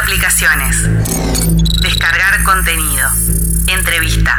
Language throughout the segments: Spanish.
aplicaciones. Descargar contenido. Entrevista.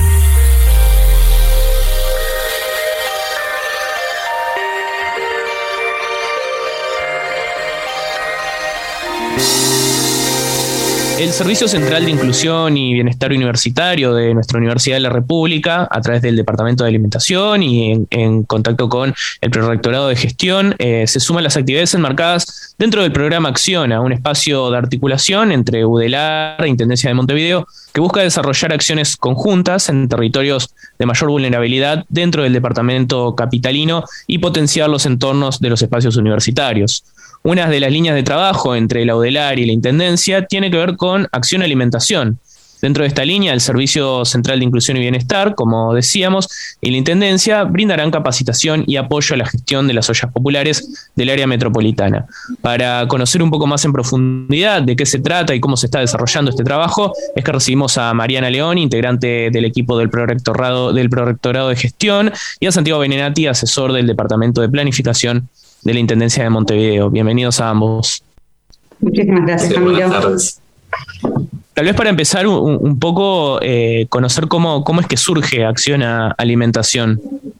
El Servicio Central de Inclusión y Bienestar Universitario de nuestra Universidad de la República, a través del Departamento de Alimentación y en contacto con el Prorrectorado de Gestión, se suman las actividades enmarcadas dentro del programa Acciona, un espacio de articulación entre UDELAR e Intendencia de Montevideo, que busca desarrollar acciones conjuntas en territorios de mayor vulnerabilidad dentro del departamento capitalino y potenciar los entornos de los espacios universitarios. Una de las líneas de trabajo entre la UDELAR y la Intendencia tiene que ver con acción alimentación. Dentro de esta línea, el Servicio Central de Inclusión y Bienestar, como decíamos, y la Intendencia brindarán capacitación y apoyo a la gestión de las ollas populares del área metropolitana. Para conocer un poco más en profundidad de qué se trata y cómo se está desarrollando este trabajo, es que recibimos a Mariana León, integrante del equipo del Prorrectorado de Gestión, y a Santiago Benenati, asesor del Departamento de Planificación de la Intendencia de Montevideo. Bienvenidos a ambos. Muchísimas gracias, Camilo. Buenas tardes. Tal vez para empezar un poco, conocer cómo es que surge Acciona Alimentación.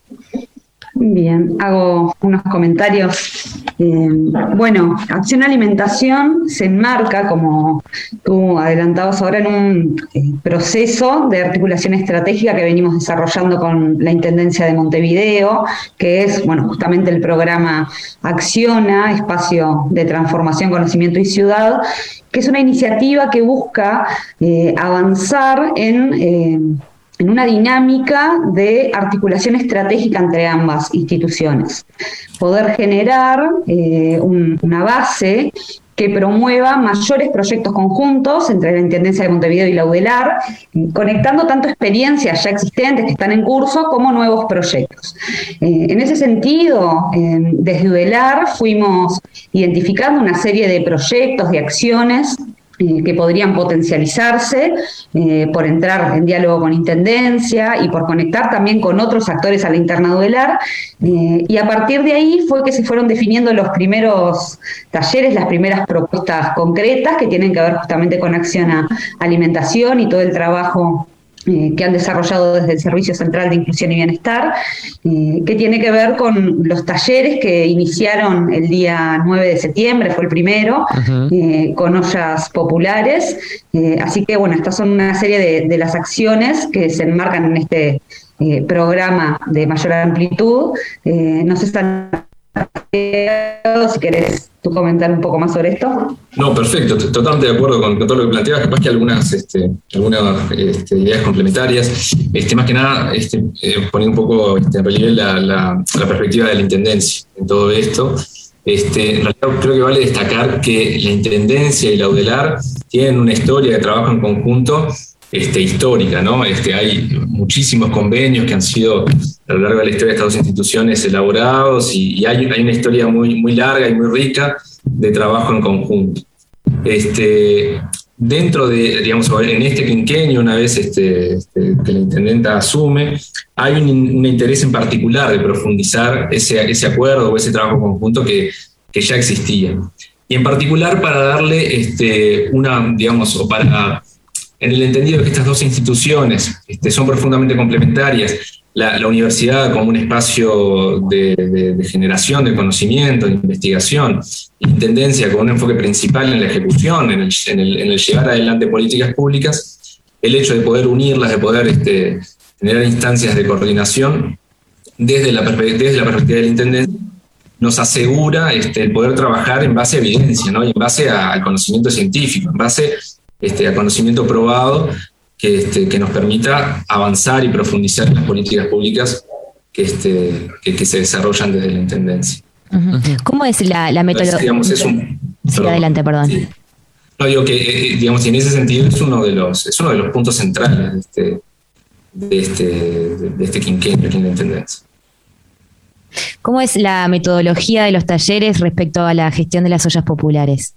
Bien, hago unos comentarios. Bueno, Acción Alimentación se enmarca, como tú adelantabas ahora, en un proceso de articulación estratégica que venimos desarrollando con la Intendencia de Montevideo, que es, bueno, justamente el programa Acciona, Espacio de Transformación, Conocimiento y Ciudad, que es una iniciativa que busca avanzar en una dinámica de articulación estratégica entre ambas instituciones. Poder generar una base que promueva mayores proyectos conjuntos entre la Intendencia de Montevideo y la UDELAR, conectando tanto experiencias ya existentes que están en curso como nuevos proyectos. En ese sentido, desde UDELAR fuimos identificando una serie de proyectos, de acciones que podrían potencializarse por entrar en diálogo con Intendencia y por conectar también con otros actores a la interna de UDELAR, y a partir de ahí fue que se fueron definiendo los primeros talleres, las primeras propuestas concretas que tienen que ver justamente con Acción a Alimentación y todo el trabajo que han desarrollado desde el Servicio Central de Inclusión y Bienestar, que tiene que ver con los talleres que iniciaron el día 9 de septiembre, fue el primero, con ollas populares. Así que, bueno, estas son una serie de las acciones que se enmarcan en este programa de mayor amplitud. No sé si querés tú comentar un poco más sobre esto. No, perfecto, totalmente de acuerdo con todo lo que planteabas. Capaz que algunas ideas complementarias, más que nada poner un poco en relieve la perspectiva de la Intendencia en todo esto. En realidad creo que vale destacar que la Intendencia y la UDELAR tienen una historia de trabajo en conjunto histórica, ¿no? Hay muchísimos convenios que han sido a lo largo de la historia de estas dos instituciones elaborados y hay una historia muy, muy larga y muy rica de trabajo en conjunto. Dentro de, digamos, en este quinquenio, una vez que la intendenta asume, hay un interés en particular de profundizar ese acuerdo o ese trabajo conjunto que ya existía. Y en particular para darle en el entendido de que estas dos instituciones son profundamente complementarias, la universidad como un espacio de generación de conocimiento, de investigación, y la Intendencia como un enfoque principal en la ejecución, en el llevar adelante políticas públicas, el hecho de poder unirlas, de poder generar instancias de coordinación desde la perspectiva de la Intendencia, nos asegura el poder trabajar en base a evidencia, ¿no? Y en base al conocimiento científico, en base a conocimiento probado que nos permita avanzar y profundizar en las políticas públicas que se desarrollan desde la Intendencia. ¿Cómo es la metodología? Sí, adelante, perdón. Sí. No, digo que, digamos, en ese sentido es uno de los puntos centrales de este quinquenio en la Intendencia. ¿Cómo es la metodología de los talleres respecto a la gestión de las ollas populares?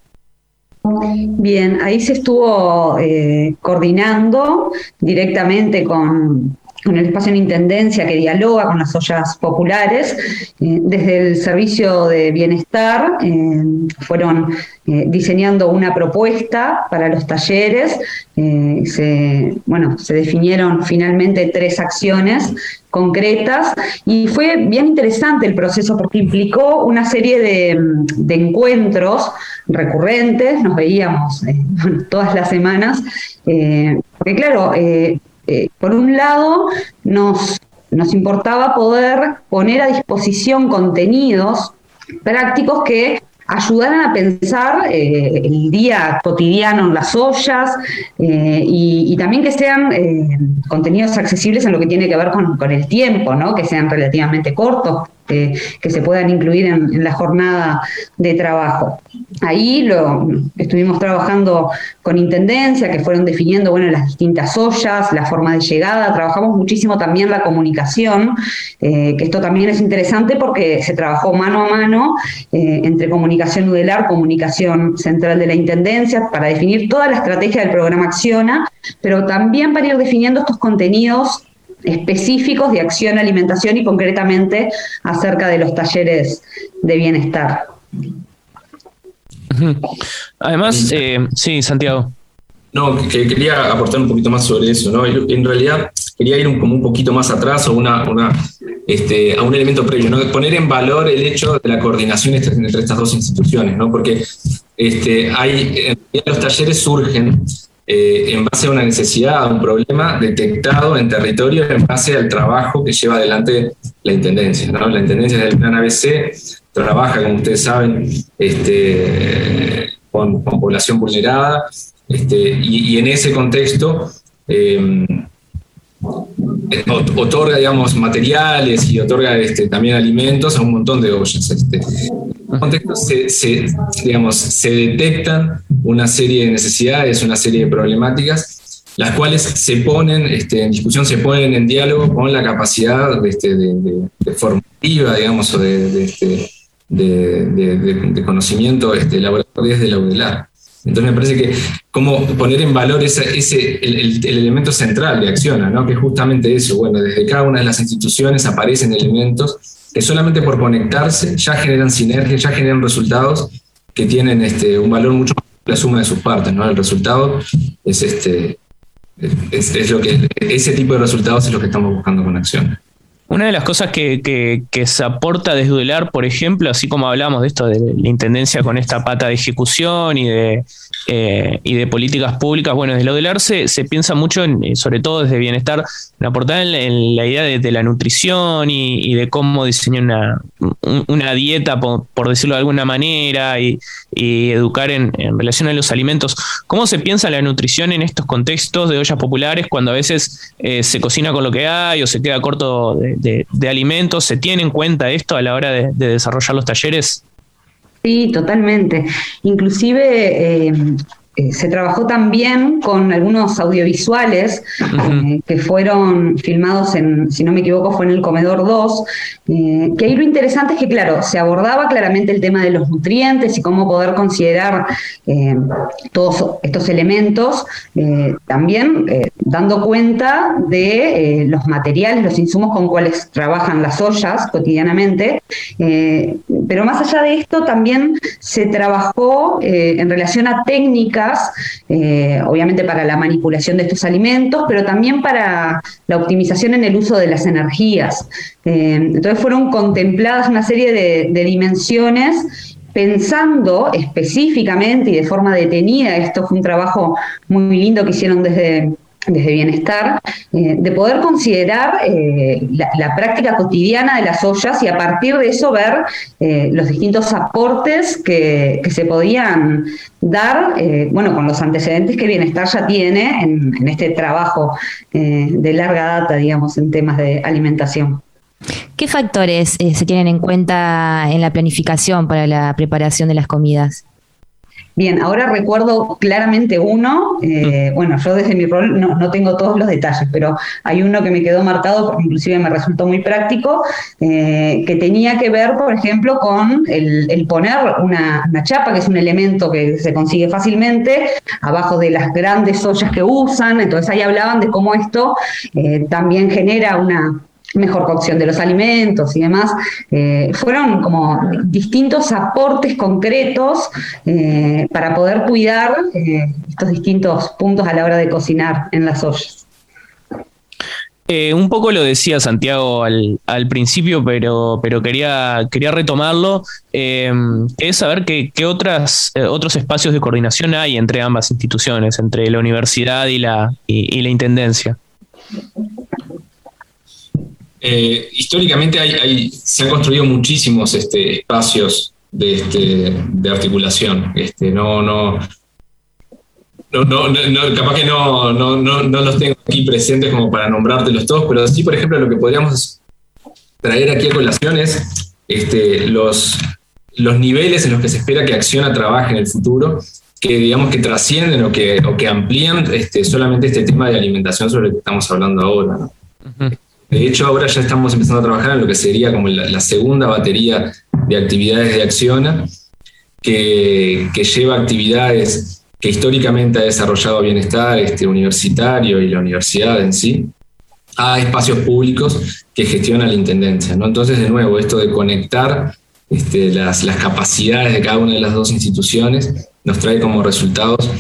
Bien, ahí se estuvo coordinando directamente con el espacio en Intendencia que dialoga con las ollas populares. Desde el Servicio de Bienestar fueron diseñando una propuesta para los talleres. Se definieron finalmente 3 acciones concretas y fue bien interesante el proceso porque implicó una serie de encuentros recurrentes. Nos veíamos todas las semanas, porque claro, por un lado, nos importaba poder poner a disposición contenidos prácticos que ayudaran a pensar el día cotidiano en las ollas, y también que sean contenidos accesibles en lo que tiene que ver con el tiempo, ¿no? Que sean relativamente cortos, que se puedan incluir en la jornada de trabajo. Ahí estuvimos trabajando con Intendencia, que fueron definiendo las distintas ollas, la forma de llegada. Trabajamos muchísimo también la comunicación, que esto también es interesante porque se trabajó mano a mano entre Comunicación UDELAR, Comunicación Central de la Intendencia, para definir toda la estrategia del programa Acciona, pero también para ir definiendo estos contenidos específicos de acción, alimentación y concretamente acerca de los talleres de bienestar. Además, sí, Santiago. No, que quería aportar un poquito más sobre eso, ¿no? En realidad quería ir como un poquito más atrás o a un elemento previo, ¿no? Poner en valor el hecho de la coordinación entre estas 2 instituciones, ¿no? Porque en realidad los talleres surgen en base a una necesidad, a un problema detectado en territorio en base al trabajo que lleva adelante la Intendencia, ¿no? La Intendencia del Plan ABC trabaja, como ustedes saben, con población vulnerada, y en ese contexto otorga, digamos, materiales y otorga también alimentos a un montón de ollas. En ese contexto se detectan una serie de necesidades, una serie de problemáticas, las cuales se ponen en discusión, se ponen en diálogo con la capacidad de formativa, digamos, o de conocimiento laboral desde la UDELAR. Entonces me parece que como poner en valor el elemento central de Acciona, ¿no? Que es justamente eso. Desde cada una de las instituciones aparecen elementos que solamente por conectarse ya generan sinergias, ya generan resultados que tienen un valor mucho más que la suma de sus partes, ¿no? El resultado es lo que, ese tipo de resultados es lo que estamos buscando con Acciona. Una de las cosas que se aporta desde UDELAR, por ejemplo, así como hablamos de esto de la Intendencia con esta pata de ejecución y de políticas públicas, desde la UDELAR se piensa mucho, sobre todo desde Bienestar, en aportar en la idea de la nutrición y de cómo diseñar una dieta, por decirlo de alguna manera, y educar en relación a los alimentos. ¿Cómo se piensa la nutrición en estos contextos de ollas populares cuando a veces se cocina con lo que hay o se queda corto de alimentos? ¿Se tiene en cuenta esto a la hora de desarrollar los talleres? Sí, totalmente. Inclusive se trabajó también con algunos audiovisuales que fueron filmados si no me equivoco, fue en el Comedor 2, que ahí lo interesante es que, claro, se abordaba claramente el tema de los nutrientes y cómo poder considerar todos estos elementos, también dando cuenta de los materiales, los insumos con cuales trabajan las ollas cotidianamente, pero más allá de esto también se trabajó en relación a técnicas, obviamente para la manipulación de estos alimentos, pero también para la optimización en el uso de las energías. Entonces fueron contempladas una serie de dimensiones pensando específicamente y de forma detenida. Esto fue un trabajo muy lindo que hicieron desde Bienestar, de poder considerar la práctica cotidiana de las ollas y a partir de eso ver los distintos aportes que se podían dar, con los antecedentes que Bienestar ya tiene en este trabajo de larga data, digamos, en temas de alimentación. ¿Qué factores se tienen en cuenta en la planificación para la preparación de las comidas? Bien, ahora recuerdo claramente uno, bueno, yo desde mi rol no tengo todos los detalles, pero hay uno que me quedó marcado, porque inclusive me resultó muy práctico, que tenía que ver, por ejemplo, con el poner una chapa, que es un elemento que se consigue fácilmente, abajo de las grandes ollas que usan. Entonces ahí hablaban de cómo esto también genera una mejor cocción de los alimentos y demás. Fueron como distintos aportes concretos para poder cuidar estos distintos puntos a la hora de cocinar en las ollas. Un poco lo decía Santiago al principio, pero quería retomarlo. Es saber qué otros espacios de coordinación hay entre ambas instituciones, entre la universidad y la intendencia. Históricamente se han construido muchísimos espacios de articulación. Capaz que no los tengo aquí presentes como para nombrártelos todos, pero sí, por ejemplo, lo que podríamos traer aquí a colación es los niveles en los que se espera que Acciona trabaje en el futuro, que digamos que trascienden o que amplían solamente este tema de alimentación sobre el que estamos hablando ahora, ¿no? Uh-huh. De hecho, ahora ya estamos empezando a trabajar en lo que sería como la segunda batería de actividades de Acciona, que lleva actividades que históricamente ha desarrollado Bienestar universitario y la universidad en sí, a espacios públicos que gestiona la intendencia, ¿no? Entonces, de nuevo, esto de conectar las capacidades de cada una de las dos instituciones nos trae como resultados,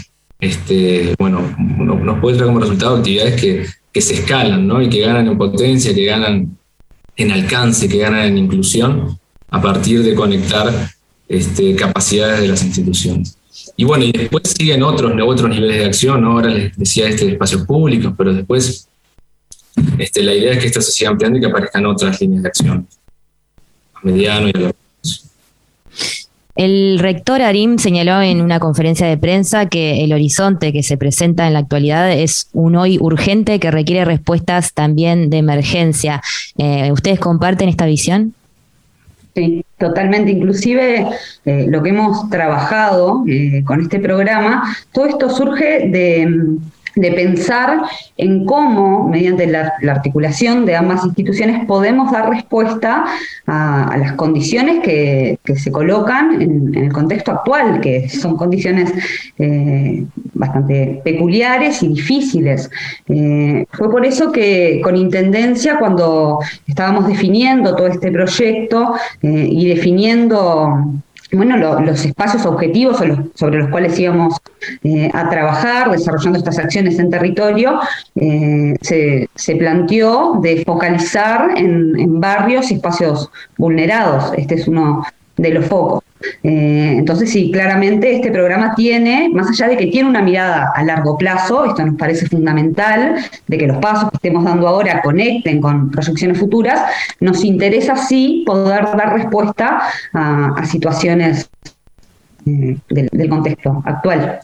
nos puede traer como resultado actividades que se escalan, ¿no? Y que ganan en potencia, que ganan en alcance, que ganan en inclusión a partir de conectar capacidades de las instituciones. Y bueno, y después siguen otros niveles de acción, ¿no? Ahora les decía de espacios públicos, pero después la idea es que esto se siga ampliando y que aparezcan otras líneas de acción a mediano y a largo plazo. El rector Arim señaló en una conferencia de prensa que el horizonte que se presenta en la actualidad es un hoy urgente que requiere respuestas también de emergencia. ¿Ustedes comparten esta visión? Sí, totalmente. Inclusive lo que hemos trabajado con este programa, todo esto surge de pensar en cómo, mediante la articulación de ambas instituciones, podemos dar respuesta a las condiciones que se colocan en el contexto actual, que son condiciones bastante peculiares y difíciles. Fue por eso que con Intendencia, cuando estábamos definiendo todo este proyecto y definiendo los espacios objetivos sobre los cuales íbamos a trabajar, desarrollando estas acciones en territorio, se planteó de focalizar en barrios y espacios vulnerados. Este es uno de los focos. Entonces, sí, claramente este programa tiene, más allá de que tiene una mirada a largo plazo, esto nos parece fundamental, de que los pasos que estemos dando ahora conecten con proyecciones futuras, nos interesa sí poder dar respuesta a situaciones del contexto actual.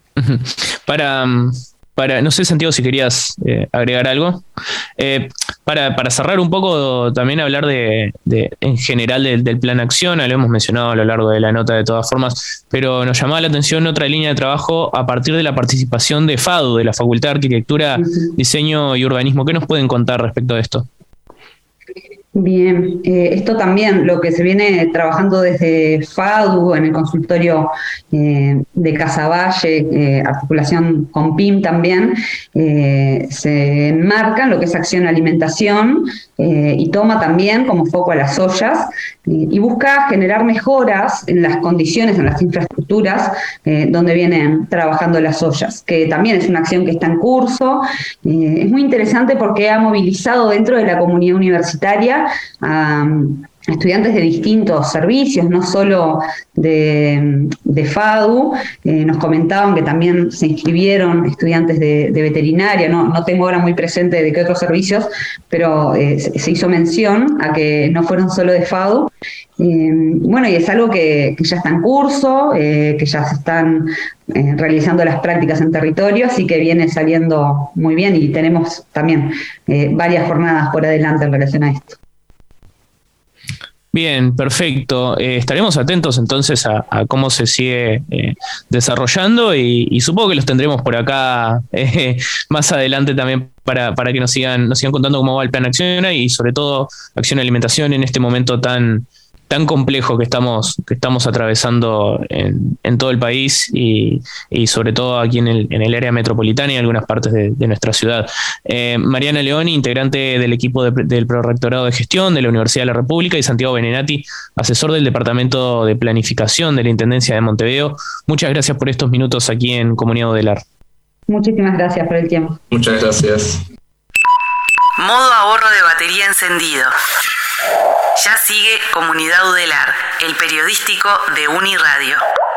No sé, Santiago, si querías agregar algo. Para cerrar un poco, también hablar en general del plan Acciona, lo hemos mencionado a lo largo de la nota de todas formas, pero nos llamaba la atención otra línea de trabajo a partir de la participación de FADU, de la Facultad de Arquitectura, Diseño y Urbanismo. ¿Qué nos pueden contar respecto de esto? Bien, esto también, lo que se viene trabajando desde FADU en el consultorio de Casaballe, articulación con PIM también, se enmarca en lo que es acción alimentación y toma también como foco a las ollas y busca generar mejoras en las condiciones, en las infraestructuras donde vienen trabajando las ollas, que también es una acción que está en curso. Es muy interesante porque ha movilizado dentro de la comunidad universitaria a estudiantes de distintos servicios, no solo de FADU. Nos comentaban que también se inscribieron estudiantes de veterinaria, no tengo ahora muy presente de qué otros servicios, pero se hizo mención a que no fueron solo de FADU. Y es algo que ya está en curso, que ya se están realizando las prácticas en territorio, así que viene saliendo muy bien y tenemos también varias jornadas por adelante en relación a esto. Bien, perfecto. Estaremos atentos entonces a cómo se sigue desarrollando y supongo que los tendremos por acá más adelante también para que nos sigan contando cómo va el plan Acción y sobre todo Acción Alimentación en este momento tan complejo que estamos atravesando en todo el país y sobre todo aquí en el área metropolitana y en algunas partes de nuestra ciudad. Mariana Leoni, integrante del equipo del Prorrectorado de Gestión de la Universidad de la República, y Santiago Benenati, asesor del Departamento de Planificación de la Intendencia de Montevideo. Muchas gracias por estos minutos aquí en Comunidad Udelar. Muchísimas gracias por el tiempo. Muchas gracias. Modo ahorro de batería encendido. Ya sigue Comunidad Udelar, el periodístico de Uniradio.